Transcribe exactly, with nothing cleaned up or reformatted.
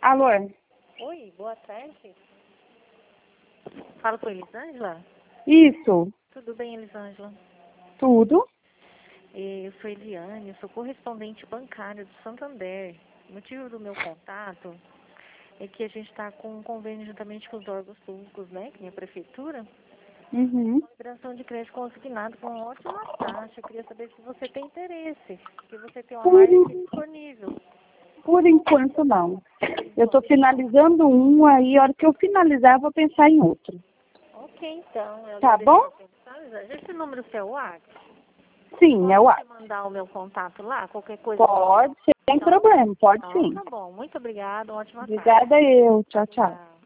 Alô? Oi, boa tarde. Falo com a Elisângela? Isso, Tudo bem, Elisângela? tudo. Eu sou Eliane, eu sou correspondente bancária do Santander. O motivo do meu contato é que a gente está com um convênio juntamente com os órgãos públicos, né, que é a prefeitura, Uhum. liberação de crédito consignado com ótima taxa. Eu queria saber se você tem interesse, se você tem uma Por, margem en- disponível. por enquanto, não. Eu estou finalizando um, aí a hora que eu finalizar, eu vou pensar em outro. Ok, então, eu Tá agradeço bom? a atenção, Elisângela. Esse número seu é o WhatsApp? Sim, é o Pode ar. te mandar o meu contato lá? Qualquer coisa você... Pode, sem Então, problema, pode então sim. tá bom. Muito obrigada. Uma ótima tarde. Obrigada eu. Tchau, tchau. Tchau.